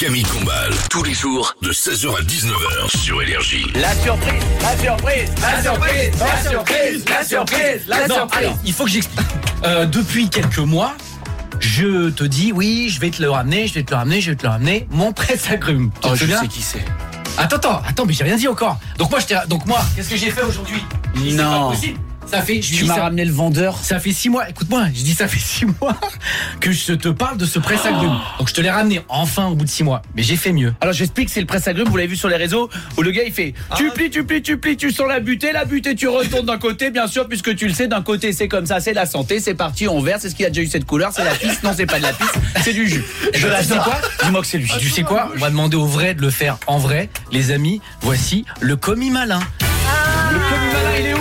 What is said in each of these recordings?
Camille Combal, tous les jours de 16h à 19h sur Énergie. La surprise, la surprise, la surprise, la surprise, la surprise, la surprise. Alors, il faut que j'explique. Depuis quelques mois, je te dis, oui, je vais te le ramener, mon presse-agrumes. Oh, je sais qui c'est. Attends, mais j'ai rien dit encore. Donc moi, qu'est-ce que j'ai fait aujourd'hui? C'est pas Non. possible. Ça fait, Tu m'as ramené le vendeur. Ça fait 6 mois, écoute-moi, je dis ça fait 6 mois que je te parle de ce presse-agrumes. Donc je te l'ai ramené enfin au bout de 6 mois. Mais j'ai fait mieux. Alors j'explique, c'est le presse-agrumes, vous l'avez vu sur les réseaux, où le gars il fait tu plies, tu sens la butée, tu retournes d'un côté, bien sûr, puisque tu le sais, d'un côté c'est comme ça, c'est la santé, c'est parti, on verse, est-ce qu'il a déjà eu cette couleur, c'est la pisse, non c'est pas de la pisse, c'est du jus. Je la sais quoi? Dis-moi que c'est lui. Tu sais quoi? On va demander aux vrais de le faire en vrai. Les amis, voici le commis malin. Le commis malin, il est où?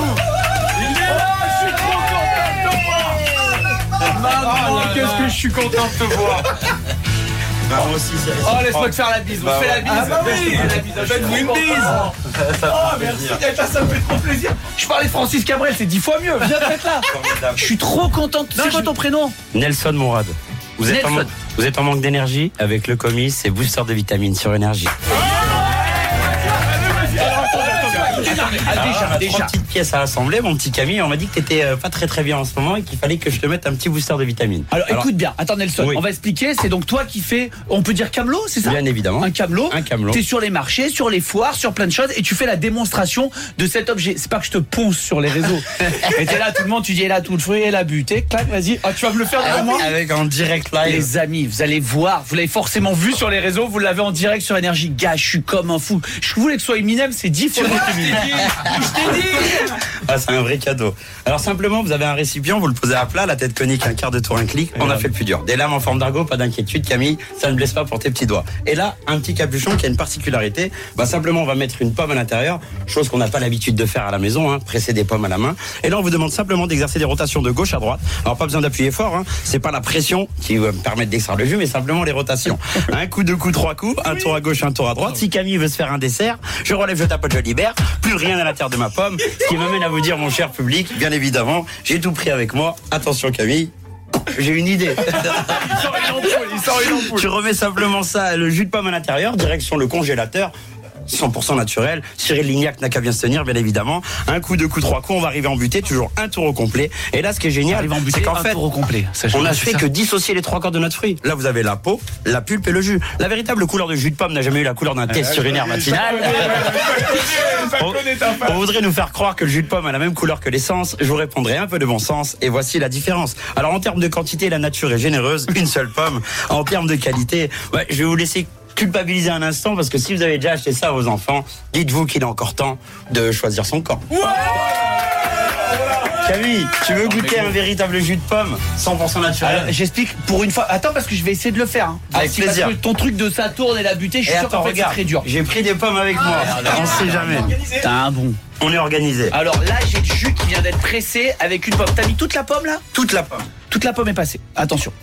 Qu'est-ce que je suis content de te voir. Bah, moi aussi, c'est Oh, laisse-moi te faire la bise, on se fait la bise. Faites-vous une bise. Oh, merci d'être là, ça me fait trop plaisir. Je parlais de Francis Cabrel, c'est 10 fois mieux. Viens d'être là. Je suis trop content. C'est quoi ton prénom? Nelson Mourad. Vous Nelson. êtes en manque d'énergie? Avec le commis, c'est booster de vitamines sur Énergie. Déjà. 3 petites pièces à assembler, mon petit Camille. On m'a dit que t'étais pas très bien en ce moment et qu'il fallait que je te mette un petit booster de vitamines. Alors écoute bien, attends Nelson, Oui. on va expliquer, c'est donc toi qui fais, on peut dire camelot, c'est ça? Bien évidemment. Un camelot. T'es sur les marchés, sur les foires, sur plein de choses et tu fais la démonstration de cet objet. C'est pas que je te ponce sur les réseaux. Et t'es là, tout le monde, tu dis, là, tout le fruit et la butée, clac, vas-y. Ah, tu vas me le faire devant moi? Avec en direct live. Les amis, vous allez voir, vous l'avez forcément vu sur les réseaux, vous l'avez en direct sur Énergie. Gars, je suis comme un fou. Je voulais que ce soit Eminem, c'est 10 fois mieux qu'Eminem. Je t'ai dit. Ah, c'est un vrai cadeau. Alors simplement, vous avez un récipient, vous le posez à plat, la tête conique, un quart de tour, un clic. On a fait le plus dur. Des lames en forme d'argot, pas d'inquiétude, Camille, ça ne blesse pas pour tes petits doigts. Et là, un petit capuchon qui a une particularité. Bah simplement, on va mettre une pomme à l'intérieur, chose qu'on n'a pas l'habitude de faire à la maison, presser des pommes à la main. Et là, on vous demande simplement d'exercer des rotations de gauche à droite. Alors pas besoin d'appuyer fort, c'est pas la pression qui va me permettre d'extraire le jus, mais simplement les rotations. Un coup, 2 coups, 3 coups, un tour à gauche, un tour à droite. Si Camille veut se faire un dessert, je relève, je tapote, je libère. Plus rien à l'intérieur de ma pomme. Ce qui m'amène à vous dire, mon cher public, bien évidemment, j'ai tout pris avec moi. Attention Camille, j'ai une idée. Il sort une ampoule. Tu remets simplement ça, le jus de pomme à l'intérieur, direction le congélateur. 100% naturel. Cyril Lignac n'a qu'à bien se tenir, bien évidemment. Un coup, 2 coups, 3 coups, on va arriver en butée, toujours un tour au complet. Et là, ce qui est génial, c'est qu'en fait, tour au complet. on a fait que dissocier les 3 quarts de notre fruit. Là, vous avez la peau, la pulpe et le jus. La véritable couleur de jus de pomme n'a jamais eu la couleur d'un test urinaire matinal. On voudrait nous faire croire que le jus de pomme a la même couleur que l'essence. Je vous répondrai un peu de bon sens. Et voici la différence. Alors, en termes de quantité, la nature est généreuse. Une seule pomme. En termes de qualité, je vais vous laisser culpabiliser un instant parce que si vous avez déjà acheté ça à vos enfants, dites-vous qu'il est encore temps de choisir son camp. Camille, tu veux goûter un véritable jus de pomme 100% naturel? Alors, j'explique pour une fois. Attends, parce que je vais essayer de le faire. Avec plaisir. Parce que ton truc de ça tourne et la butée, je suis sûr qu'en fait c'est très dur. J'ai pris des pommes avec moi. On sait jamais. T'as un bon. On est organisé. Alors là, j'ai le jus qui vient d'être pressé avec une pomme. T'as mis toute la pomme là? Toute la pomme. Toute la pomme est passée. Attention.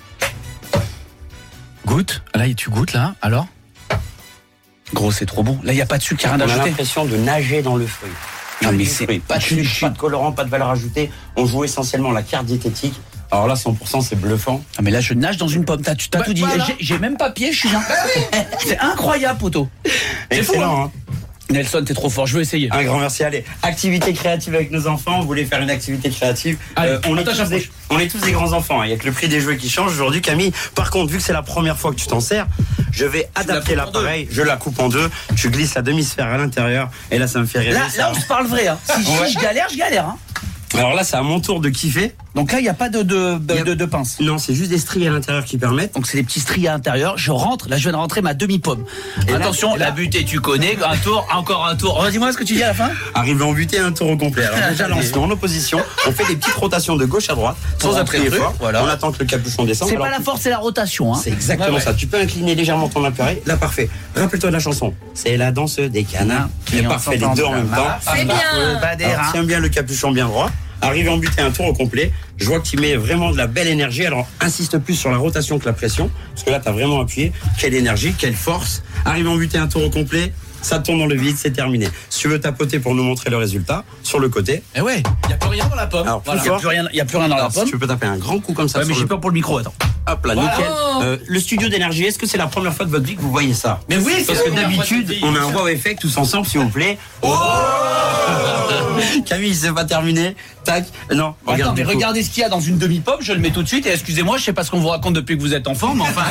Goûte. Là, tu goûtes, là. Alors? Gros, c'est trop bon. Là, il n'y a pas de sucre, il n'y a rien On a d'ajouté. l'impression de nager dans le fruit. Non, mais c'est pas de sucre, pas de colorant, pas de valeur ajoutée. On joue essentiellement la carte diététique. Alors là, 100%, c'est bluffant. Ah, mais là, je nage dans une pomme. T'as tout dit. voilà. J'ai même pas pied, je suis là. C'est incroyable, poteau. Excellent, hein. Nelson, t'es trop fort. Je veux essayer. Un grand merci. Allez, activité créative avec nos enfants. Vous voulez faire une activité créative? Allez, on est j'approche. tous des grands enfants. Il y a que le prix des jouets qui change aujourd'hui, Camille. Par contre, vu que c'est la première fois que tu t'en sers, je vais adapter la coupes en l'appareil. Je la coupe en 2. Tu glisses la demi-sphère à l'intérieur. Et là, ça me fait rêver. Là, on se parle vrai. Si je galère, je galère. Alors là, c'est à mon tour de kiffer. Donc là, il n'y a pas de pince. Non, c'est juste des stries à l'intérieur qui permettent. Donc c'est des petits stries à l'intérieur. Je rentre. Là, je viens de rentrer ma demi-pomme. Et attention, là, la butée, tu connais. Un tour, encore un tour. Dis-moi ce que tu dis à la fin. Arriver en butée, un tour au complet. Alors déjà, lancement en opposition. On fait des petites rotations de gauche à droite, sans appuyer fort. Voilà. On attend que le capuchon descende. C'est Alors, pas la force, c'est la rotation. C'est exactement ça. Tu peux incliner légèrement ton appareil. Là, parfait. Rappelle-toi de la chanson. C'est la danse des canards. Et on parfait, les s'entend deux en même bien. temps. C'est bien. Alors, tiens bien le capuchon bien droit. Arrive en butée un tour au complet. Je vois que tu mets vraiment de la belle énergie. Alors, insiste plus sur la rotation que la pression. Parce que là, tu as vraiment appuyé. Quelle énergie, quelle force. Arrive en butée un tour au complet. ça tourne dans le vide, c'est terminé. Si tu veux tapoter pour nous montrer le résultat, sur le côté. Eh ouais, il n'y a plus rien dans la pomme. Alors, Il n'y a plus rien dans la Alors, si pomme. tu peux taper un grand coup comme ça. Ouais, mais sur j'ai le... peur pour le micro, attends. Hop là, Voilà. nickel. Le studio d'énergie, est-ce que c'est la première fois de votre vie que vous voyez ça? Mais oui, Parce que d'habitude, on a un wow effect tous ensemble, s'il vous plaît. Oh Camille, c'est pas terminé. Tac. Non, Attends, mais du coup. regardez ce qu'il y a dans une demi-pomme, je le mets tout de suite. Et excusez-moi, je sais pas ce qu'on vous raconte depuis que vous êtes enfant, mais enfin,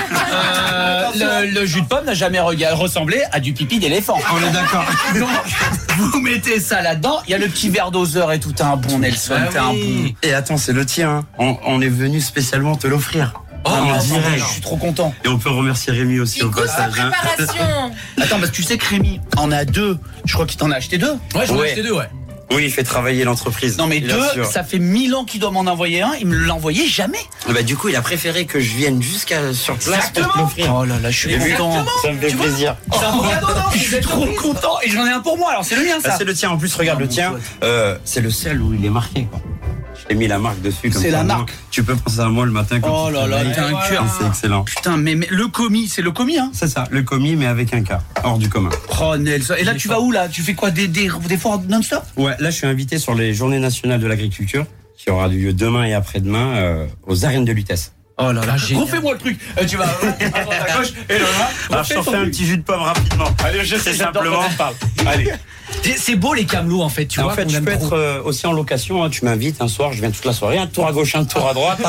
le jus de pomme n'a jamais ressemblé à du pipi d'éléphant. On est d'accord. Donc, vous mettez ça là-dedans. Il y a le petit verre doseur et tout. T'as un bon Nelson, t'as un bon. Et attends, c'est le tien. Hein. On est venu spécialement te l'offrir. Oh, en direct. je suis trop content. Et on peut remercier Rémi aussi au passage. Hein. Préparation. Attends, parce que tu sais que Rémi en a 2. Je crois qu'il t'en a acheté 2. Ouais, j'en ai Ouais. acheté 2, ouais. Oui, il fait travailler l'entreprise. Non, mais bien 2, sûr. ça fait 1000 ans qu'il doit m'en envoyer un. Il me l'envoyait jamais. Bah, du coup, il a préféré que je vienne jusqu'à sur place pour te l'offrir. Oh là là, je suis Et vu, content. ça me fait plaisir. C'est un bon cadeau, non Je suis trop content. Et j'en ai un pour moi. Alors, c'est le mien, Ah, ça. c'est le tien. En plus, regarde Ah, le mon tien. C'est le seul où il est marqué. Quoi. Je t'ai mis la marque dessus. Comme C'est ça, la au moins, marque. Tu peux penser à moi le matin quand Oh tu te là là, réveilles. t'as un cœur. C'est excellent. Putain, mais le commis, c'est le commis, hein. C'est ça, le commis, mais avec un cas hors du commun. Oh Nelson. Et là, tu vas où là? Tu fais quoi? Des fois non-stop? Ouais, là, je suis invité sur les Journées nationales de l'agriculture, qui aura lieu demain et après-demain aux arènes de Lutèce. Oh là là, génial. refais-moi le truc. Tu vas à droite, à gauche et là. Alors, je t'en fais un petit jus de pomme rapidement. Allez, je sais C'est simplement. Allez. C'est beau les camelots en fait, tu vois. En fait, qu'on je aime peux trop. être aussi en location. Hein. Tu m'invites un soir, je viens toute la soirée, un tour à gauche, un tour à droite.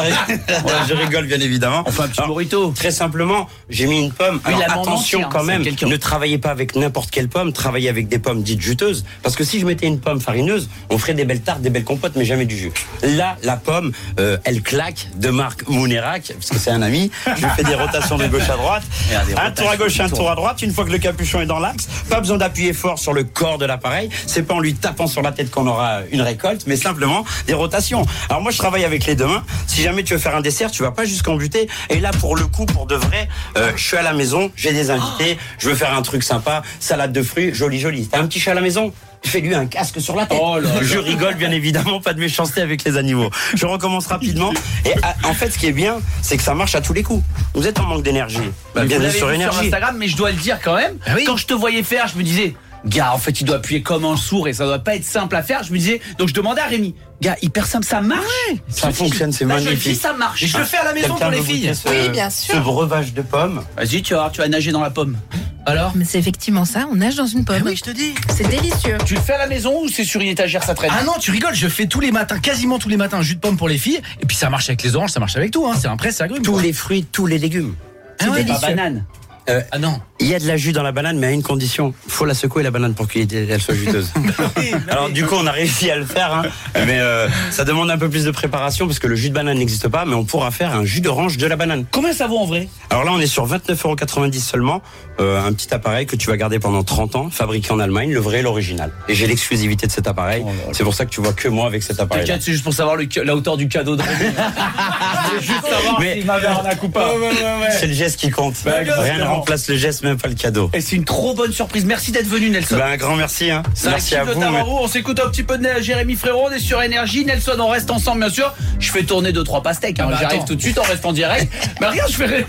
Je rigole, bien évidemment. On fait un petit Alors, burrito. Très simplement, j'ai mis une pomme. Oui, Alors, la maman attention entière, quand hein, même, c'est quelqu'un. ne travaillez pas avec n'importe quelle pomme, travaillez avec des pommes dites juteuses. Parce que si je mettais une pomme farineuse, on ferait des belles tartes, des belles compotes, mais jamais du jus. Là, la pomme, elle claque, de marque Mounerac, parce que c'est un ami. Je lui fais des rotations de gauche à droite. Regardez, Un tour à gauche, un tour à droite. Une fois que le capuchon est dans l'axe, pas besoin d'appuyer fort sur le corps de l'appareil. C'est pas en lui tapant sur la tête qu'on aura une récolte, mais simplement des rotations. Alors moi, je travaille avec les deux mains. Si jamais tu veux faire un dessert, tu vas pas jusqu'en buter. Et là, pour le coup, pour de vrai, je suis à la maison, j'ai des invités, je veux faire un truc sympa, salade de fruits, joli. T'as un petit chat à la maison? Fais-lui un casque sur la tête. Oh là là. Je rigole, bien évidemment, pas de méchanceté avec les animaux. Je recommence rapidement. Et en fait, ce qui est bien, c'est que ça marche à tous les coups. Vous êtes en manque d'énergie. Bah, Vous bienvenue l'avez sur vu énergie. Instagram, mais je dois le dire quand même. Ah oui. Quand je te voyais faire, je me disais, gars, en fait, il doit appuyer comme un sourd et ça doit pas être simple à faire. Je me disais, donc je demandais à Rémi, gars, hyper simple, ça marche. Ça fonctionne, c'est Là, je le dis, magnifique. ça marche. Et je le fais à la maison Quelqu'un pour les veut filles. goûter ce- Oui, bien sûr. Ce breuvage de pommes. Vas-y, tu vas nager dans la pomme. Alors Mais c'est effectivement ça, on nage dans une pomme. Oui, je te dis. C'est délicieux. Tu le fais à la maison ou c'est sur une étagère, ça traîne? Ah non, tu rigoles, je fais tous les matins, quasiment tous les matins, un jus de pomme pour les filles. Et puis ça marche avec les oranges, ça marche avec tout. Hein. C'est un presse agrume. Tous les fruits, tous les légumes. Ah ouais, Pas délicieux. banane. Ah non. Il y a de la jus dans la banane, mais à une condition. Il faut la secouer, la banane, pour qu'elle soit juteuse. Alors, du coup, on a réussi à le faire. Hein. Mais ça demande un peu plus de préparation, parce que le jus de banane n'existe pas, mais on pourra faire un jus d'orange de la banane. Combien ça vaut en vrai? Alors là, on est sur 29,90 € seulement. Un petit appareil que tu vas garder pendant 30 ans, fabriqué en Allemagne, le vrai et l'original. Et j'ai l'exclusivité de cet appareil. Oh là là. C'est pour ça que tu vois que moi avec cet appareil. T'inquiète, c'est juste pour savoir la hauteur du cadeau de Rémi. Je veux juste savoir Mais- s'il m'avait arnaqué ou pas. C'est le geste qui compte. Bah, Rien ne exactement. remplace le geste, même pas le cadeau. Et c'est une trop bonne surprise. Merci d'être venu, Nelson. Ben, un grand merci. Hein. C'est un Merci à kiff de vous. Tamaro. On s'écoute un petit peu de Jérémy Frérot. On est sur Énergie. Nelson, on reste ensemble, bien sûr. Je fais tourner 2-3 pastèques. Hein. Ah bah J'arrive attends. tout de suite. On reste en direct. Mais regarde, je fais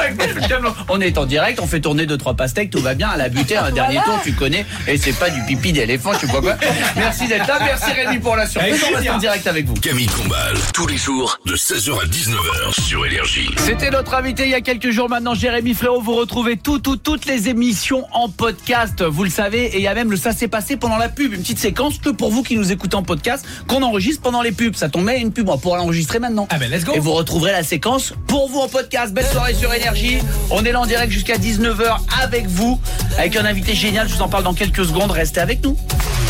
on est en direct. On fait tourner 2-3 pastèques. Tout va bien. À la butée, un dernier tour, tu connais. Et c'est pas du pipi d'éléphant. Je sais pas quoi. Merci d'être là. Merci Rémi pour la surprise. On reste en direct avec vous. Camille Combal, tous les jours de 16h à 19h sur Énergie. C'était notre invité il y a quelques jours maintenant, Jérémy Frérot. Vous retrouvez toutes les émissions en podcast, vous le savez. Et il y a même le Ça s'est passé pendant la pub, une petite séquence que pour vous qui nous écoutez en podcast, qu'on enregistre pendant les pubs. Ça tombe met une pub, on pourra l'enregistrer maintenant. Ah ben let's go. Et vous retrouverez la séquence pour vous en podcast. Belle soirée sur Énergie. On est là en direct jusqu'à 19h avec vous, avec un invité génial. Je vous en parle dans quelques secondes. Restez avec nous.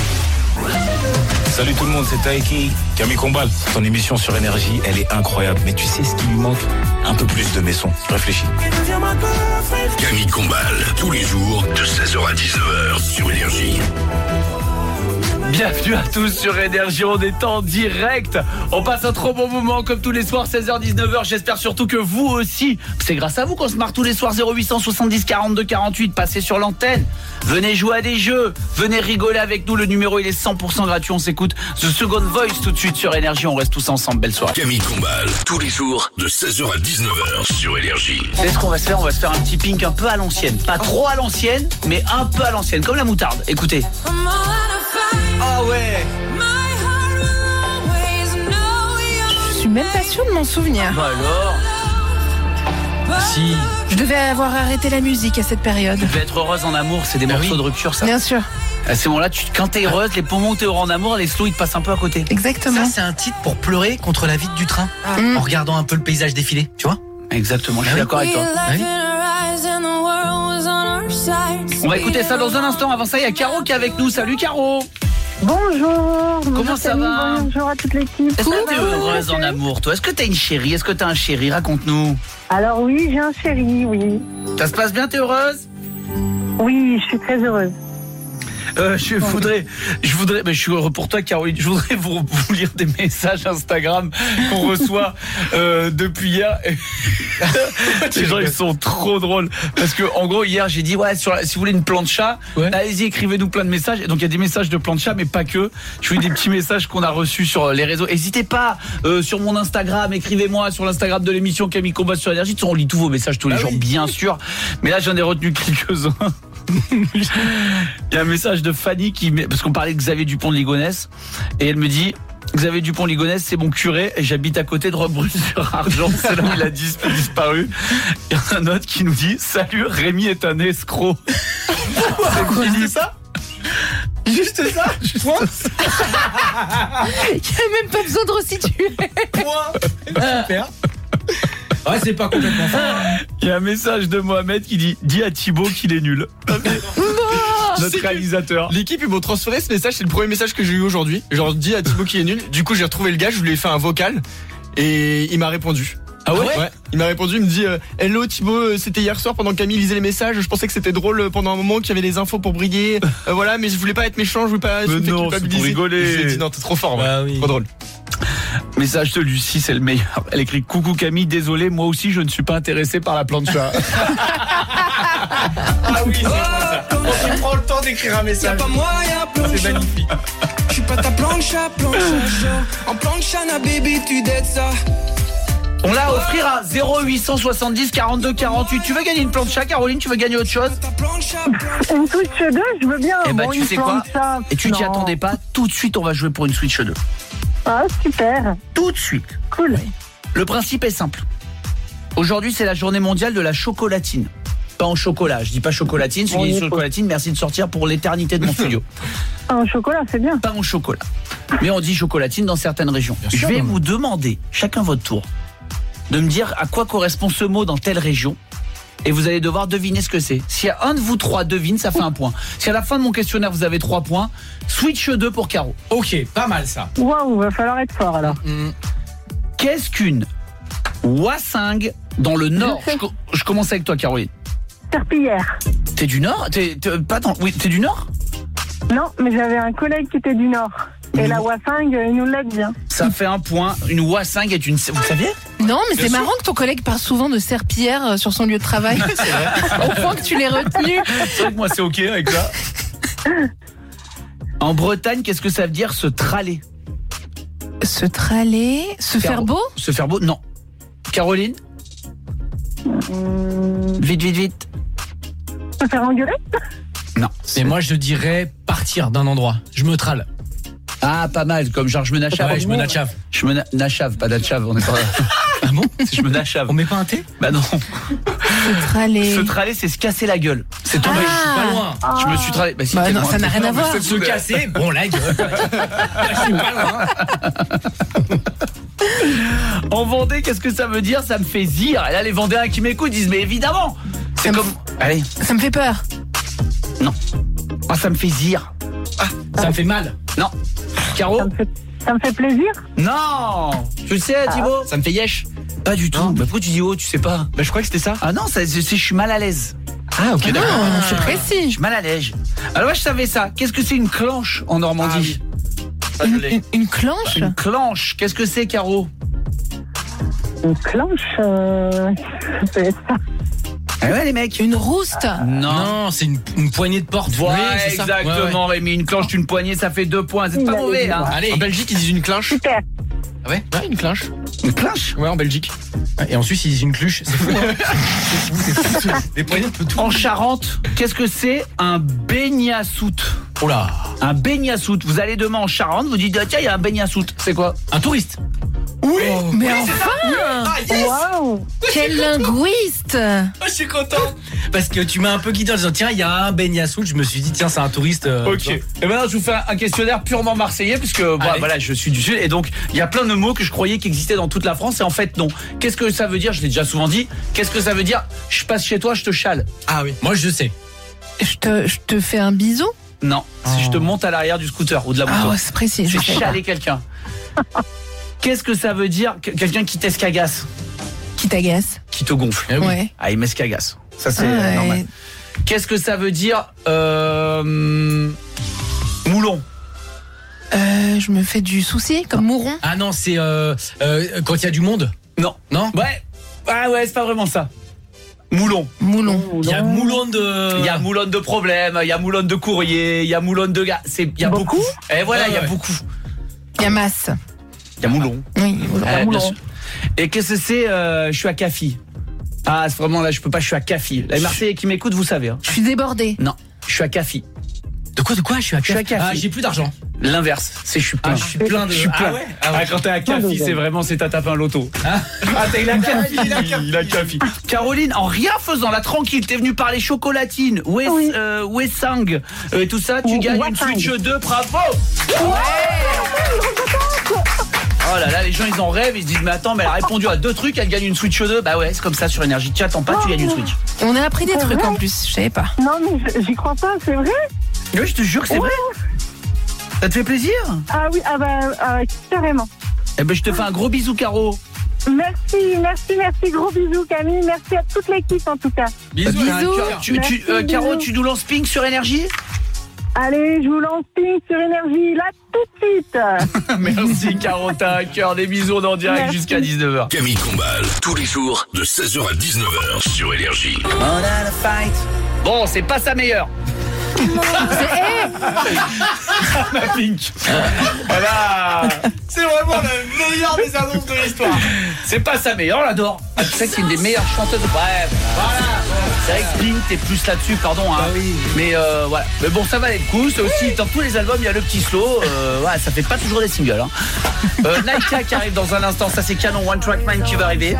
Salut tout le monde, c'est Taiki. Camille Combal, ton émission sur Énergie, elle est incroyable. Mais tu sais ce qui lui manque? Un peu plus de mes sons. Réfléchis. Camille Combal, tous les jours de 16h à 19h sur Énergie. Bienvenue à tous sur Énergie, on est en direct. On passe un trop bon moment comme tous les soirs, 16h-19h. J'espère surtout que vous aussi. C'est grâce à vous qu'on se marre tous les soirs. 0870 42 48, passez sur l'antenne. Venez jouer à des jeux, venez rigoler avec nous. Le numéro il est 100% gratuit, on s'écoute The Second Voice tout de suite sur Énergie. On reste tous ensemble, belle soirée. Camille Combal, tous les jours de 16h à 19h sur Énergie. C'est ce qu'on va se faire, on va se faire un petit pink un peu à l'ancienne. Pas trop à l'ancienne, mais un peu à l'ancienne, comme la moutarde. Écoutez. Ah ouais. Je suis même pas sûre de m'en souvenir. Bah alors, Si. Je devais avoir arrêté la musique à cette période. tu devais être heureuse en amour, c'est des Bah morceaux oui. de rupture ça. Bien sûr, À ce moment-là, quand t'es heureuse, les poumons t'es heureux en amour, les slows ils te passent un peu à côté. exactement. Ça, c'est un titre pour pleurer contre la vide du train. En regardant un peu le paysage défiler, tu vois. Exactement, je suis d'accord avec toi. Oui. On va écouter ça dans un instant. Avant ça, il y a Caro qui est avec nous. Salut Caro. Bonjour. Comment ça va? Bonjour à toute l'équipe. Est-ce que t'es heureuse en amour, toi? Est-ce que t'as une chérie? Est-ce que t'as un chéri? Raconte-nous. Alors oui, j'ai un chéri, oui. Ça se passe bien, t'es heureuse? Oui, je suis très heureuse. Je voudrais, mais je suis heureux pour toi, Caroline. Je voudrais vous lire des messages Instagram qu'on reçoit depuis hier. Les gens, ils sont trop drôles parce que en gros hier, j'ai dit si vous voulez une plancha, allez-y, écrivez-nous plein de messages. Et donc il y a des messages de plancha, mais pas que. Je vous lis des petits messages qu'on a reçus sur les réseaux. N'hésitez pas sur mon Instagram, écrivez-moi sur l'Instagram de l'émission Camille Combal sur Énergie. On lit tous vos messages tous les jours, bien sûr. Mais là, j'en ai retenu quelques-uns. Il y a un message de Fanny parce qu'on parlait de Xavier Dupont de Ligonnès et elle me dit: Xavier Dupont de Ligonnès, c'est mon curé et j'habite à côté de Roquebrune-sur-Argent. C'est là où il a disparu. Il y en a un autre qui nous dit: salut, Rémi est un escroc. C'est fini ça? Juste ça. Point. Il n'y a même pas besoin de resituer. Point. Super. Ouais, c'est pas complètement ça. Il y a un message de Mohamed qui dit: dis à Thibaut qu'il est nul. Notre réalisateur. L'équipe, ils m'ont transféré ce message, c'est le premier message que j'ai eu aujourd'hui. Genre, dis à Thibaut qu'il est nul. Du coup, j'ai retrouvé le gars, je lui ai fait un vocal et il m'a répondu. Ah ouais? Il m'a répondu, il me dit hello Thibaut, c'était hier soir pendant que Camille lisait les messages, je pensais que c'était drôle pendant un moment qu'il y avait des infos pour briller. Voilà, mais je voulais pas être méchant, je voulais pas Mais non, culpabiliser. c'est pour rigoler. Je lui ai dit non, t'es trop fort, Bah oui. trop drôle. Message de Lucie, c'est le meilleur. Elle écrit: coucou Camille, désolé, moi aussi je ne suis pas intéressé par la plancha. Ah oui, c'est bon ça. Quand tu prends le temps d'écrire un message. C'est magnifique. Je suis pas ta plancha, en planchana baby tu dettes ça. On l'a à offrir à 0870 42 48. Tu veux gagner une plancha, Caroline? Tu veux gagner autre chose? Ta plancha, Une Switch 2, je veux bien. Eh ben, Bon, tu une sais quoi? plancha, Et tu t'y non. attendais pas? Tout de suite, on va jouer pour une Switch 2. Ah, super. Tout de suite. Cool. Le principe est simple. Aujourd'hui, c'est la journée mondiale de la chocolatine. Pas en chocolat. Je dis pas chocolatine. Celui qui dit chocolatine, merci de sortir pour l'éternité de mon studio. Un chocolat, c'est bien. Pas en chocolat. Mais on dit chocolatine dans certaines régions. Je vais vous demander, chacun votre tour, de me dire à quoi correspond ce mot dans telle région. Et vous allez devoir deviner ce que c'est. S'il y a un de vous trois devine, ça fait un point. Si à la fin de mon questionnaire vous avez 3 points, Switch 2 pour Caro. Ok, pas mal ça. Waouh, va falloir être fort alors. Qu'est-ce qu'une wassingue dans le Nord? Je commence avec toi, Caroline. Serpillière. T'es du Nord? Oui, t'es du Nord? Non, mais j'avais un collègue qui était du Nord. Et la Wassingue, il nous l'a dit. Ça fait un point. Une wassingue est une... Vous saviez? Non, mais c'est marrant que ton collègue parle souvent de serpillière sur son lieu de travail. Au point que tu l'aies retenu. C'est vrai que moi c'est ok avec ça. En Bretagne, qu'est-ce que ça veut dire se traler? Se traler, se faire beau? Se faire beau? Non. Caroline? Vite, vite, vite. Se faire engueuler? Non. Et moi, je dirais partir d'un endroit. Je me trale. Ah, pas mal, comme genre je me nachave. Ouais, je me nachave. Je me nachave, pas nachave, on est pas... Ah bon? Je me nachave. On met pas un thé? Bah non. Se traler. Se traler, c'est se casser la gueule. C'est tombé. Je suis pas loin. Je me suis tralé. Bah, si, Bah t'es non, loin. ça n'a rien à voir. Se casser, bon la gueule. Je suis pas loin. En Vendée, qu'est-ce que ça veut dire? Ça me fait zire. Et là, les Vendéens qui m'écoutent disent, mais évidemment. C'est Ça comme... Allez. Ça me fait peur. Non. Ah, ça me fait zire. Ça me fait mal. Non. Caro? Ça me fait plaisir? Non. Tu le sais, Thibaut? Ça me fait yesh. Pas du tout. Bah, pourquoi tu dis oh, tu sais pas? Bah je crois que c'était ça. Ah non, je suis mal à l'aise. Ah ok, d'accord. C'est Je précis. suis mal à l'aise. Alors moi je savais ça. Qu'est-ce que c'est une clanche en Normandie? Ça, je l'ai. Une clanche? Une clanche. Qu'est-ce que c'est, Caro? Une clanche, c'est ça. Ah ouais les mecs. Une rouste? Non, c'est une poignée de porte. Voilà, Oui, c'est ça. exactement, Ouais. Rémi. Une clanche, une poignée, ça fait 2 points. C'est pas mauvais, hein. Allez. En Belgique, ils disent une clinche. Super. Ah ouais. Ouais, une clinche. Une clinche? Ouais, en Belgique. Et en Suisse, ils disent une cluche. C'est fou. Hein. Les poignées de tout. En Charente, qu'est-ce que c'est un baignassoute? Oh là. Un baignassoute. Vous allez demain en Charente, vous dites, ah, tiens, il y a un baignassoute. C'est quoi? Un touriste. Oui. Mais enfin! Waouh. Quel linguiste! Oh, je suis content. Parce que tu m'as un peu guidé en disant, tiens, il y a un Ben Yassoul. Je me suis dit, tiens, c'est un touriste. Ok. Et maintenant, je vous fais un questionnaire purement marseillais, puisque voilà, je suis du Sud, et donc il y a plein de mots que je croyais qui existaient dans toute la France, et en fait non. Qu'est-ce que ça veut dire? Je l'ai déjà souvent dit. Qu'est-ce que ça veut dire? Je passe chez toi, je te chale. Ah oui. Moi, je sais. Je te fais un bisou? Non. Si je te monte à l'arrière du scooter ou de la moto. Ah ouais, c'est précis. je C'est sais pas. chaler quelqu'un. Qu'est-ce que ça veut dire? Quelqu'un qui t'escagasse, Qui t'agace? qui te gonfle. Eh oui. Ouais. Ah, il m'escagasse. Ça c'est Ah ouais. normal. Qu'est-ce que ça veut dire moulon? Je me fais du souci, comme Mouron. Ah non, c'est quand il y a du monde. Non. Non. Ouais. Ah ouais, c'est pas vraiment ça. Moulon. Moulon. Il y a moulon de. Il y a moulonne de problèmes, il y a moulonne de courrier, il y a moulonne de gars. Il y a beaucoup. Et voilà, il y a ouais. beaucoup. Il y a masse. Il y a moulon. Oui, Moulon. Bien sûr. Et qu'est-ce que c'est? Je suis à Cafi. Ah, c'est vraiment là, je peux pas, je suis à Cafi. Les Marseillais qui m'écoutent, vous savez. Hein. Je suis débordée. Non, je suis à Cafi. De quoi? Je suis à Café. Ah, j'ai plus d'argent. L'inverse, c'est je suis plein. Ah, je suis plein de. Je suis plein. Ah ouais. Ah ouais. Quand t'es à Cafi, c'est vraiment, c'est t'as tapé un loto. Ah, il a Cafi. Il a Cafi. Caroline, en rien faisant, là, tranquille, t'es venue parler chocolatine, Wessang, et tout ça, tu gagnes une Wessang. Switch 2, bravo! Oh là là, les gens ils en rêvent, ils se disent mais attends, mais elle a répondu à 2 trucs, elle gagne une Switch 2. Bah ouais, c'est comme ça sur Énergie. Tu attends pas, tu gagnes une Switch. On a appris des trucs en plus, je savais pas. Non, mais j'y crois pas, c'est vrai? Oui, je te jure que c'est vrai. Ça te fait plaisir? Ah oui, carrément. Eh ben je te fais un gros bisou, Caro. Merci, gros bisous Camille, merci à toute l'équipe en tout cas. Bisous. Merci, Caro, bisous. tu nous lances Pink sur Énergie? Allez, je vous lance Pink sur Énergie, là tout de suite. Merci Caro, t'as un cœur, des bisous, on est en direct Merci. jusqu'à 19h. Camille Combal, tous les jours de 16h à 19h sur Énergie. Bon, c'est pas sa meilleure. Ma Pink. Voilà. C'est vraiment le meilleur des annonces de l'histoire. C'est pas sa meilleure, on l'adore. Tu sais que c'est une des meilleures chanteuses. Bref, voilà. C'est vrai que Pink, t'es plus là-dessus, pardon. Hein. oui. Mais voilà. Mais bon, ça valait le coup. C'est aussi dans tous les albums, il y a le petit slow. Ouais, ça fait pas toujours des singles. Hein. Naika qui arrive dans un instant. Ça c'est Canon One Track Mind qui va arriver.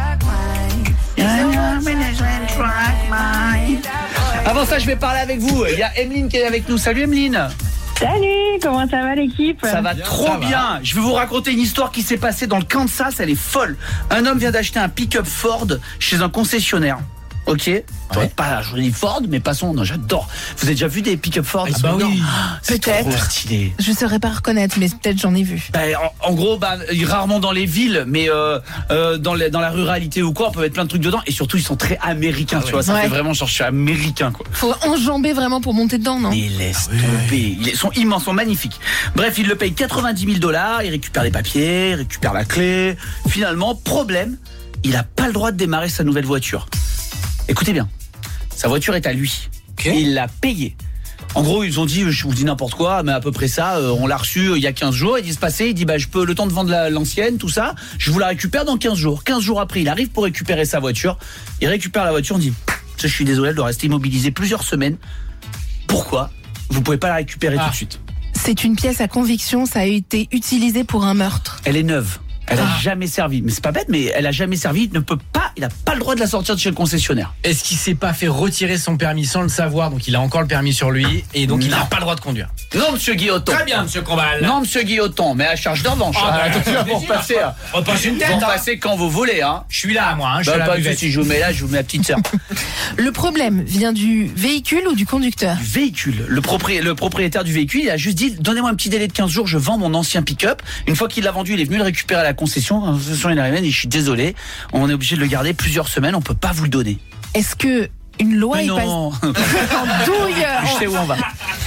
Avant ça, je vais parler avec vous. Il y a Emeline qui est avec nous. Salut Emeline. Salut, comment ça va l'équipe? Ça va trop bien. Je vais vous raconter une histoire qui s'est passée dans le Kansas. Elle est folle. Un homme vient d'acheter un pick-up Ford chez un concessionnaire. Ok. Pas joli Ford, mais passons. Non, j'adore. Vous avez déjà vu des pick-up Ford? Ah bah oui. C'est Peut-être. trop stylé. Je saurais pas reconnaître, mais peut-être j'en ai vu. Bah, en gros, rarement dans les villes, mais dans la ruralité ou quoi, on peut mettre plein de trucs dedans. Et surtout, ils sont très américains, tu vois. Ça Ouais. fait vraiment genre, je suis américain, quoi. Faut enjamber vraiment pour monter dedans, non? Mais laisse tomber. Ils sont immenses, sont magnifiques. Bref, il le paye 90 000 $. Il récupère les papiers, il récupère la clé. Finalement, problème, il a pas le droit de démarrer sa nouvelle voiture. Écoutez bien. Sa voiture est à lui. Okay. Il l'a payée. En gros, ils ont dit, je vous dis n'importe quoi, mais à peu près ça, on l'a reçu il y a 15 jours, il dit se passer, il dit je peux le temps de vendre l'ancienne, tout ça, je vous la récupère dans 15 jours. 15 jours après, il arrive pour récupérer sa voiture, il récupère la voiture, on dit je suis désolé, elle doit rester immobilisée plusieurs semaines. Pourquoi vous pouvez pas la récupérer tout de suite? C'est une pièce à conviction, ça a été utilisé pour un meurtre. Elle est neuve. Elle a jamais servi. Mais c'est pas bête, mais elle a jamais servi. Il n'a pas le droit de la sortir de chez le concessionnaire. Est-ce qu'il s'est pas fait retirer son permis sans le savoir, donc il a encore le permis sur lui et donc il n'a pas le droit de conduire? Non, monsieur Guilloton. Très bien, monsieur Combal. Non, monsieur Guilloton, mais à charge de revanche. Vous repassez, Repasse une tête. vous repassez quand vous voulez, hein. Je suis là, moi. Je suis Bah, là. pas de soucis, je vous mets là, je vous mets la petite sœur. Le problème vient du véhicule ou du conducteur? Du véhicule. Le propriétaire du véhicule, il a juste dit donnez-moi un petit délai de 15 jours, je vends mon ancien pick-up. Une fois qu'il l'a vendu, il est venu le récupérer à la concession. La concession, il arrive, il dit je suis désolé, on est obligé de le garder plusieurs semaines, on peut pas vous le donner. Est-ce que une loi Mais est non. passée en douille? Je sais où on va.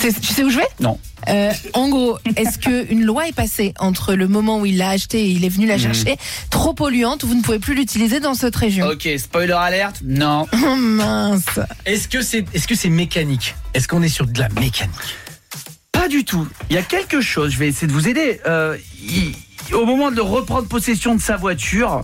Tu sais où je vais ? Non. En gros, est-ce qu'une loi est passée entre le moment où il l'a acheté et il est venu la chercher, trop polluante, vous ne pouvez plus l'utiliser dans cette région ? Ok, spoiler alerte, non. Oh mince. Est-ce que c'est mécanique ? Est-ce qu'on est sur de la mécanique ? Pas du tout. Il y a quelque chose, je vais essayer de vous aider. Au moment de reprendre possession de sa voiture,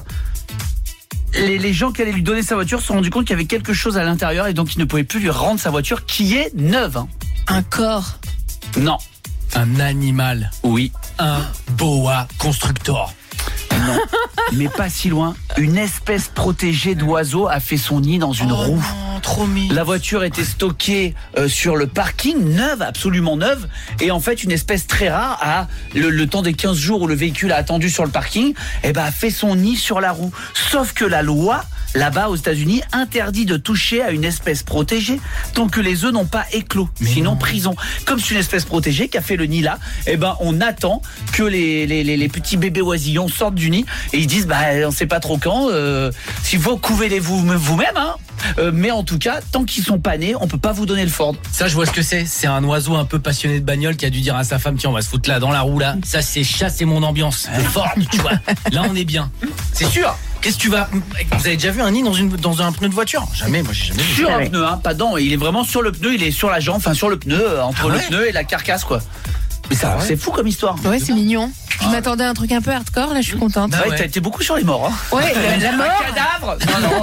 les gens qui allaient lui donner sa voiture se sont rendus compte qu'il y avait quelque chose à l'intérieur et donc ils ne pouvaient plus lui rendre sa voiture qui est neuve. Hein. Un corps ? Non. Un animal ? Oui. Un boa constructor ? Non. Mais pas si loin. Une espèce protégée d'oiseau a fait son nid dans une roue. Non, trop mignon. La voiture était stockée sur le parking, neuve, absolument neuve. Et en fait, une espèce très rare a, le temps des 15 jours où le véhicule a attendu sur le parking, a fait son nid sur la roue. Sauf que la loi, là-bas aux États-Unis, interdit de toucher à une espèce protégée tant que les œufs n'ont pas éclos. Sinon, prison. Comme c'est une espèce protégée qui a fait le nid là, on attend que les petits bébés oisillons sortent du nid et ils disent, on sait pas trop quand, s'il faut, couvez-les vous-même, hein. Mais en tout cas, tant qu'ils sont pas nés, on peut pas vous donner le Ford. Ça, je vois ce que c'est. C'est un oiseau un peu passionné de bagnole qui a dû dire à sa femme, tiens, on va se foutre là dans la roue là. Ça, c'est chasser mon ambiance. Le Ford, tu vois. Là, on est bien. C'est sûr. Qu'est-ce que tu vas... Vous avez déjà vu un nid dans un pneu de voiture ? Jamais, moi j'ai jamais vu. Sur un pneu, hein, pas dedans. Il est vraiment sur le pneu, il est sur la jambe, enfin sur le pneu, entre le pneu et la carcasse, quoi. Mais ça, c'est fou comme histoire. Ouais, c'est mignon. Je m'attendais à un truc un peu hardcore, là je suis contente. Ouais, t'as été beaucoup sur les morts. Hein. Ouais, la mort. Un cadavre ?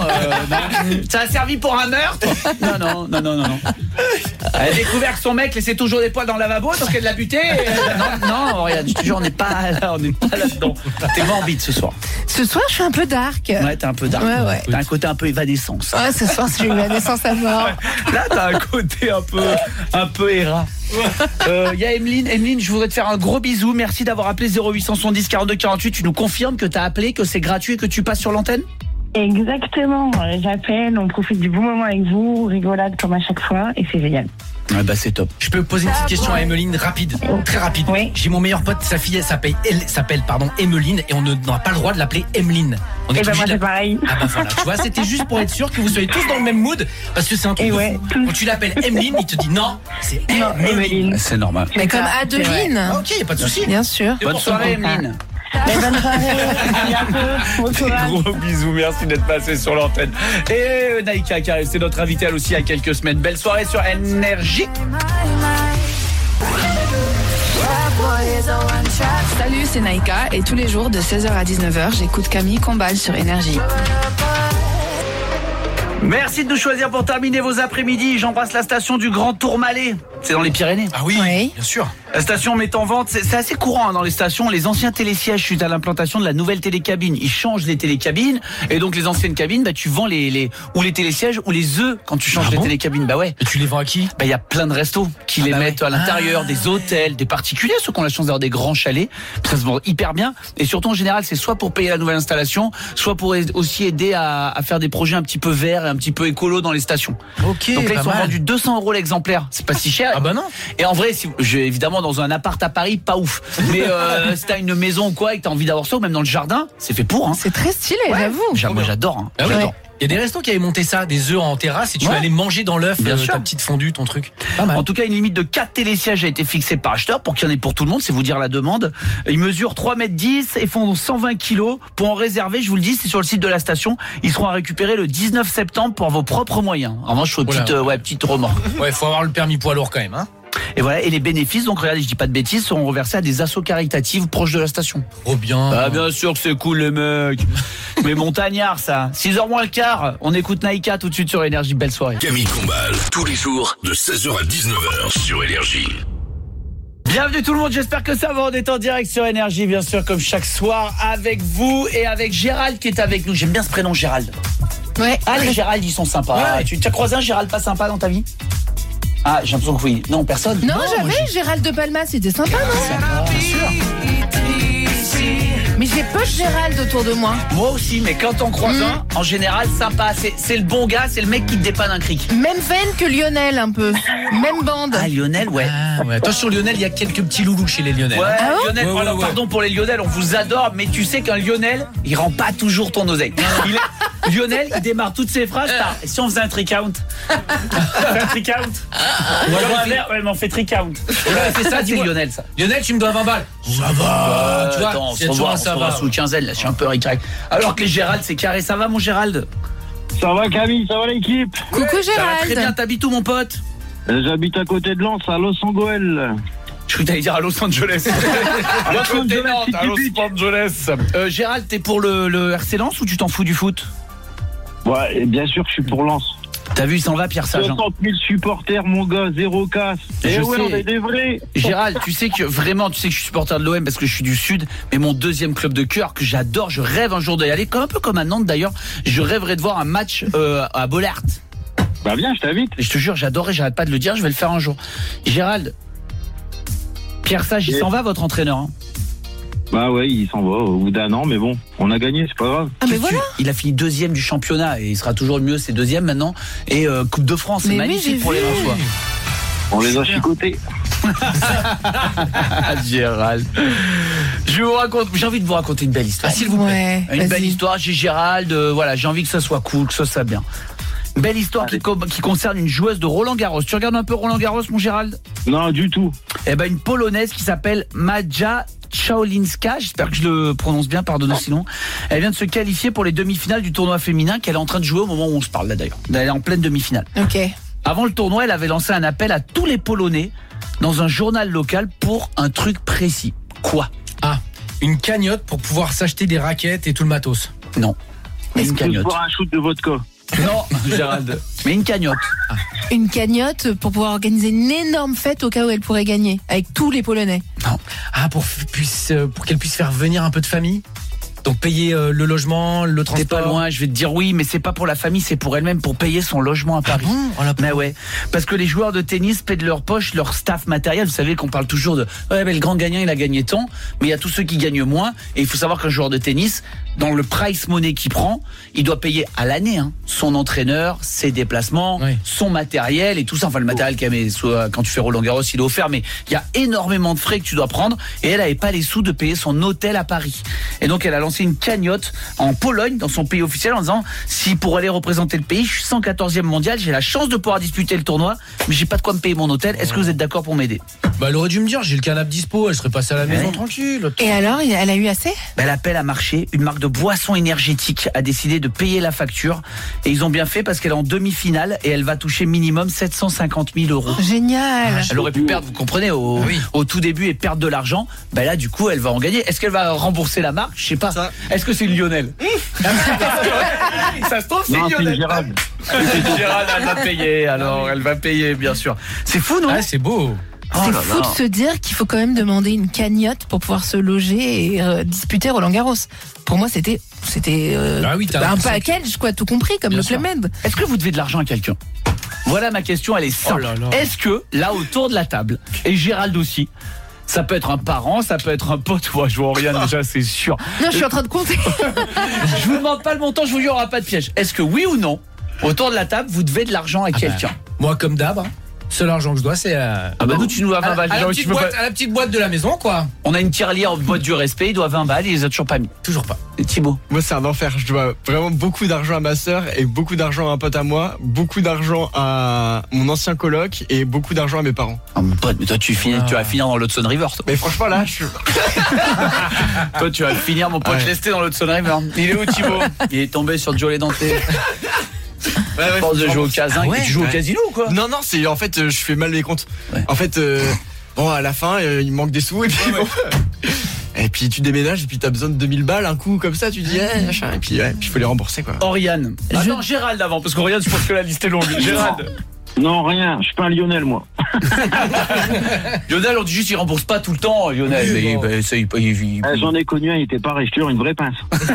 Non. Ça a servi pour un meurtre ? Non. Elle a découvert que son mec laissait toujours des poils dans le lavabo, donc elle l'a buté. Non, regarde, je te jure, on n'est pas là-dedans. T'es morbide ce soir. Ce soir, je suis un peu dark. Ouais, t'es un peu dark. Ouais. T'as un côté un peu évanescence. Ouais, ce soir, j'ai eu la naissance à mort. Là, t'as un côté un peu errant. Il y a Emeline, je voudrais te faire un gros bisou. Merci d'avoir appelé 0870 42 48. Tu nous confirmes que t'as appelé, que c'est gratuit et que tu passes sur l'antenne ? Exactement, j'appelle, on profite du bon moment avec vous, rigolade comme à chaque fois et c'est génial. Ouais, c'est top. Je peux poser une petite question à Emeline, rapide, très rapide. Oui. J'ai mon meilleur pote, sa fille, elle s'appelle Emeline et on n'a pas le droit de l'appeler Emeline. Et moi c'est pareil. Ah voilà, tu vois, c'était juste pour être sûr que vous soyez tous dans le même mood parce que c'est un truc de fou. Quand tu l'appelles Emeline, il te dit non, c'est Emeline. C'est normal. Mais comme Adeline. Ok, y a pas de souci. Bien sûr. Bonne soirée, Emeline. Bonne soirée, à bientôt. Gros bisous, merci d'être passé sur l'antenne. Et Naïka qui a resté notre invitée elle aussi il y a quelques semaines. Belle soirée sur Énergie. Salut, c'est Naïka et tous les jours de 16h à 19h, j'écoute Camille Combal sur Énergie. Merci de nous choisir pour terminer vos après-midi. J'embrasse la station du Grand Tourmalet. C'est dans les Pyrénées. Ah oui, bien sûr. La station met en vente, c'est assez courant dans les stations, les anciens télésièges suite à l'implantation de la nouvelle télécabine. Ils changent les télécabines et donc les anciennes cabines, tu vends les télésièges ou les œufs quand tu changes les télécabines. Bah ouais. Et tu les vends à qui ? Il y a plein de restos qui les mettent à l'intérieur, des hôtels, des particuliers, ceux qui ont la chance d'avoir des grands chalets. Ça se vend hyper bien et surtout en général, c'est soit pour payer la nouvelle installation, soit pour aussi aider à faire des projets un petit peu verts et un petit peu écolo dans les stations. Ok. Donc là, ils sont vendus 200 € l'exemplaire. C'est pas si cher. Ah bah non. Et en vrai, évidemment, dans un appart à Paris, pas ouf. Mais si t'as une maison ou quoi et que t'as envie d'avoir ça, ou même dans le jardin, c'est fait pour. Hein. C'est très stylé, j'avoue. Moi, j'adore. Hein. Ah oui. J'adore. Il y a des restos qui avaient monté ça, des œufs en terrasse et tu vas aller manger dans l'œuf ta petite fondue, ton truc. Pas mal. En tout cas, une limite de 4 télésièges a été fixée par acheteur pour qu'il y en ait pour tout le monde, c'est vous dire la demande. Ils mesurent 3,10 m et font 120 kg. Pour en réserver, je vous le dis, c'est sur le site de la station. Ils seront à récupérer le 19 septembre pour vos propres moyens. En revanche, je fais petite remorque. Ouais, faut avoir le permis poids lourd quand même, hein. Et voilà, et les bénéfices, donc regardez, je dis pas de bêtises, seront reversés à des assos caritatives proches de la station. Oh bien. Ah bien sûr que c'est cool les mecs. Mais montagnard ça. 6h moins le quart, on écoute Naïka tout de suite sur Énergie. Belle soirée. Camille Combal, tous les jours de 16h à 19h sur Énergie. Bienvenue tout le monde, j'espère que ça va, on est en direct sur Énergie, bien sûr, comme chaque soir, avec vous et avec Gérald qui est avec nous. J'aime bien ce prénom Gérald. Ouais. Ah les Gérald, ils sont sympas. Ouais. Tu as croisé un Gérald pas sympa dans ta vie ? Ah, j'ai l'impression que oui. Non, personne. Non, jamais. Gérald de Palma, c'était sympa, non ? Bien sûr. Mais j'ai peu de Gérald autour de moi. Moi aussi, mais quand on croise un, en général, sympa. C'est le bon gars, c'est le mec qui te dépanne un cric. Même veine que Lionel, un peu. Même bande. Ah, Lionel, ouais. Ah, ouais. Attention, Lionel, il y a quelques petits loulous chez les Lionel. Ouais, Ah bon Lionel, alors, pardon pour les Lionel, on vous adore, mais tu sais qu'un Lionel, il rend pas toujours ton oseille. Lionel, il démarre toutes ses phrases par « Si on faisait un tricount ?» Un tricount. Ou alors un verre, ouais, mais on fait tricount. C'est ça, C'est Lionel, ça. Lionel, tu me dois 20 balles. Ça va. Tu vois, Attends, c'est toujours un ça va. sous quinzaine, là, je suis un peu ric-rac. Alors que les Gérald, c'est carré. Ça va, mon Gérald? Ça va Camille, ça va l'équipe? Coucou Ça va très bien, Gérald. t'habites où, mon pote? J'habite à côté de Lens, à Los Angeles. Je crois que t'allais dire à Los Angeles. Los Angeles, si à tu Los piques. Angeles. Gérald, t'es pour le RC Lens ou tu t'en fous du foot? Ouais, et bien sûr, je suis pour Lens. T'as vu, il s'en va, Pierre Sage. 60 000 supporters, mon gars, zéro casse. Je Et ouais, sais. on est des vrais. Gérald, tu sais que je suis supporter de l'OM parce que je suis du Sud, mais mon deuxième club de cœur que j'adore, je rêve un jour d'y aller, un peu comme à Nantes d'ailleurs, je rêverais de voir un match à Bollaert. Bah viens, je t'invite. Et je te jure, j'adorerais, j'arrête pas de le dire, je vais le faire un jour. Gérald, Pierre Sage, il s'en va, votre entraîneur, hein? Bah ouais, il s'en va au bout d'un an, mais bon, on a gagné, c'est pas grave. Ah mais voilà. Il a fini deuxième du championnat et il sera toujours le mieux, c'est deuxième maintenant. Et Coupe de France, c'est Mais oui, magnifique j'ai pour les vu. Lensois. On les a chicotés. Gérald. J'ai envie de vous raconter une belle histoire, s'il vous plaît. Ouais, Une belle vas-y. histoire, j'ai Gérald, voilà, j'ai envie que ça soit cool, que ça soit bien. Une belle histoire qui concerne une joueuse de Roland Garros. Tu regardes un peu Roland Garros, mon Gérald? Non, du tout. Eh ben, une Polonaise qui s'appelle Maja Chaolinska, j'espère que je le prononce bien, pardonnez sinon. Elle vient de se qualifier pour les demi-finales du tournoi féminin qu'elle est en train de jouer au moment où on se parle là d'ailleurs. Elle est en pleine demi-finale. Ok. Avant le tournoi, elle avait lancé un appel à tous les Polonais dans un journal local pour un truc précis. Quoi? Ah, une cagnotte pour pouvoir s'acheter des raquettes et tout le matos. Non. Mais une Juste cagnotte. pour un shoot de vodka. Non, Gérald. Mais une cagnotte. Une cagnotte pour pouvoir organiser une énorme fête au cas où elle pourrait gagner avec tous les Polonais. Ah, pour qu'elle puisse faire venir un peu de famille. Donc payer le logement, le T'es transport. pas loin, je vais te dire oui, mais c'est pas pour la famille, c'est pour elle-même, pour payer son logement à Paris. Mais ouais, parce que les joueurs de tennis paient de leur poche leur staff matériel. Vous savez qu'on parle toujours de ouais, mais le grand gagnant il a gagné tant, mais il y a tous ceux qui gagnent moins. Et il faut savoir qu'un joueur de tennis, dans le price money qu'il prend, il doit payer à l'année son entraîneur, ses déplacements, son matériel et tout ça. Enfin le matériel quand tu fais Roland Garros il est offert, mais il y a énormément de frais que tu dois prendre. Et elle avait pas les sous de payer son hôtel à Paris. Et donc elle a lancé une cagnotte en Pologne, dans son pays officiel, en disant si pour aller représenter le pays, je suis 114e mondial, j'ai la chance de pouvoir disputer le tournoi, mais j'ai pas de quoi me payer mon hôtel. Est-ce que vous êtes d'accord pour m'aider? Bah elle aurait dû me dire, j'ai le canapé dispo, elle serait passée à la maison tranquille. Et alors, elle a eu assez? L'appel a marché, une marque de boisson énergétique a décidé de payer la facture et ils ont bien fait parce qu'elle est en demi-finale et elle va toucher minimum 750 000 euros. Génial. Elle aurait pu perdre, vous comprenez, au tout début et perdre de l'argent. Là du coup elle va en gagner. Est-ce qu'elle va rembourser la marque? Je sais pas. Est-ce que c'est Lionel? Ça se trouve c'est Non, c'est Lionel. Gérald. Gérald, elle va payer, alors elle va payer bien sûr. C'est fou non? Ah, c'est beau. C'est fou de se dire qu'il faut quand même demander une cagnotte pour pouvoir se loger et disputer Roland Garros. Pour moi, c'était un package, quoi, tout compris, comme le Club Med. Est-ce que vous devez de l'argent à quelqu'un? Voilà ma question, elle est simple. Est-ce que, là, autour de la table, et Gérald aussi, ça peut être un parent, ça peut être un pote, je vois rien déjà, c'est sûr. Non, je suis en train de compter. Je vous demande pas le montant, je vous dis, il n'y aura pas de piège. Est-ce que oui ou non, autour de la table, vous devez de l'argent à quelqu'un? Moi, comme d'hab, seul argent que je dois, c'est nous, tu nous as 20 balles. à la petite boîte de la maison, quoi. On a une tirelire en boîte du respect, il doit 20 balles, il les a toujours pas mis. Toujours pas. Et Thibaut? Moi, c'est un enfer. Je dois vraiment beaucoup d'argent à ma sœur et beaucoup d'argent à un pote à moi, beaucoup d'argent à mon ancien coloc et beaucoup d'argent à mes parents. Ah, mon pote, mais toi, tu vas finir dans l'Hudson River. Toi. Mais franchement, là, toi, tu vas finir, mon pote, rester dans l'Hudson River. Il est où, Thibaut? Il est tombé sur Joe les Denté. Je pense de jouer au casin. Tu joues au casino ou quoi? Non, c'est en fait, je fais mal les comptes. En fait, à la fin, il manque des sous et puis et puis tu déménages et puis t'as besoin de 2000 balles un coup comme ça, tu dis machin, et puis il faut les rembourser quoi. Oriane. Attends, Gérald avant, parce qu'Oriane, je pense que la liste est longue. Gérald. Non, rien, je suis pas un Lionel, moi. Lionel, on dit juste il rembourse pas tout le temps, Lionel. J'en ai connu un, il était pareil, je te jure, une vraie pince.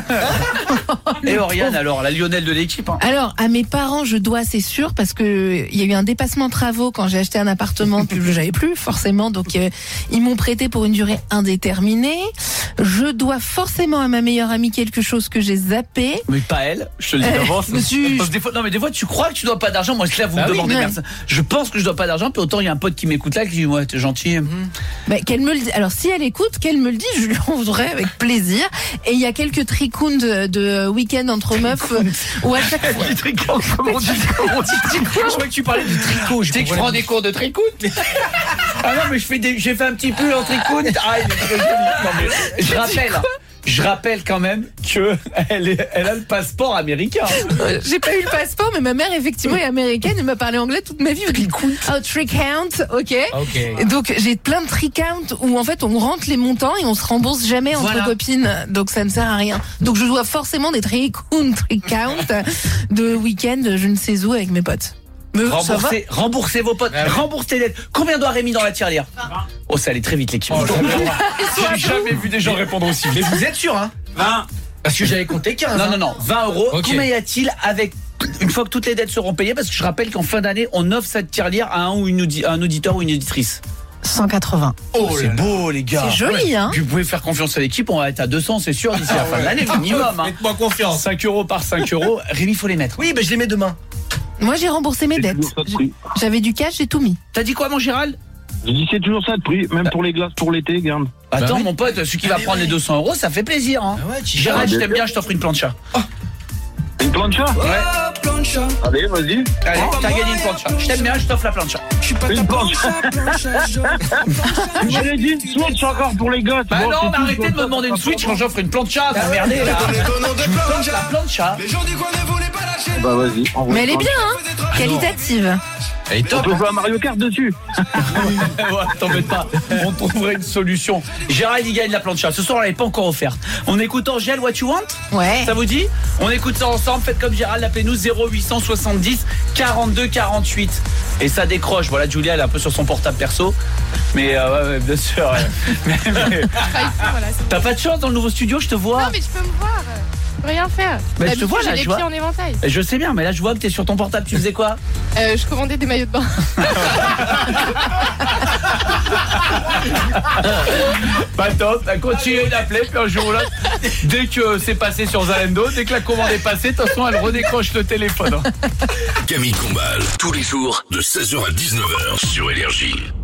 Et Oriane, alors, la Lionel de l'équipe. Alors, à mes parents, je dois, c'est sûr, parce que il y a eu un dépassement de travaux quand j'ai acheté un appartement, puis j'avais plus, forcément, donc ils m'ont prêté pour une durée indéterminée. Je dois forcément à ma meilleure amie quelque chose que j'ai zappé. Mais pas elle, je te le dis d'avance. Monsieur, des fois, tu crois que tu dois pas d'argent, moi je là vous me demandez merci. Je pense que je dois pas d'argent, puis autant il y a un pote qui m'écoute là qui dit ouais, t'es gentil. Bah, qu'elle me le dit. Alors si elle écoute, qu'elle me le dit, je lui enverrai avec plaisir. Et il y a quelques tricounds de week-end entre meufs où à chaque fois. Comment on dit Je crois que tu parlais de tricot. Tu sais que je prends des cours de tricot. Ah non, mais j'ai fait un petit pull en tricot. Ah, il est très joli. Non, mais je rappelle quand même que elle a le passeport américain. J'ai pas eu le passeport, mais ma mère effectivement est américaine et m'a parlé anglais toute ma vie. Oh, trick count, ok. Donc j'ai plein de trick count où en fait on rentre les montants et on se rembourse jamais entre copines, donc ça ne sert à rien. Donc je dois forcément des trick count de week-end, je ne sais où avec mes potes. Remboursez vos potes, remboursez les dettes. Combien doit Rémi dans la tirelire? Oh, ça allait très vite l'équipe. J'ai jamais vu des gens répondre aussi. Mais vous êtes sûr, hein? 20. Parce que j'avais compté 15. Non, 20 euros. Okay. Combien y a-t-il avec une fois que toutes les dettes seront payées? Parce que je rappelle qu'en fin d'année, on offre cette tirelire à un auditeur ou une auditrice. 180. Oh, c'est beau, les gars. C'est joli, hein? Puis vous pouvez faire confiance à l'équipe, on va être à 200, c'est sûr, d'ici la fin de l'année, minimum. Hein. Faites-moi confiance. 5 euros par 5 euros. Rémi, faut les mettre. Oui, je les mets demain. Moi j'ai remboursé mes dettes. J'avais du cash, j'ai tout mis. T'as dit quoi, mon Gérald? Je dis c'est toujours ça de prix, même pour les glaces pour l'été, garde. Attends, mon pote, celui qui va prendre les 200 euros, ça fait plaisir. Hein. Gérald, je t'aime bien, je t'offre une plancha. Une plancha? Ouais. Allez, vas-y. Allez, t'as gagné une plancha. Je t'aime bien, je t'offre la plancha. Une plancha. J'allais dire Switch encore pour les gosses. Bah non, mais arrêtez de me demander une Switch quand j'offre une plancha. Vous merdez là. La plancha. Bah vas-y. Mais elle est bien, hein? Qualitative. Elle est top. On peut jouer à Mario Kart dessus. Ouais, t'embête pas, on trouverait une solution. Gérald, il gagne la plancha. Ce soir, elle n'est pas encore offerte. On écoute Angèle, What You Want? Ouais. Ça vous dit? On écoute ça ensemble. Faites comme Gérald, appelez-nous 0870 42 48. Et ça décroche. Voilà, Julia, elle est un peu sur son portable perso. Mais ouais, bien sûr. Mais t'as pas de chance dans le nouveau studio, je te vois. Non, mais tu peux me voir. Je peux rien faire. Mais je te vois là, j'ai les je vois. pieds en éventail. Je sais bien, mais là, je vois que t'es sur ton portable. Tu faisais quoi? Je commandais des maillots de bain. Pas top, continuez d'appeler, puis un jour ou l'autre, dès que c'est passé sur Zalendo, dès que la commande est passée, de toute façon, elle redécroche le téléphone. Camille Combal, tous les jours de 16h à 19h sur Énergie.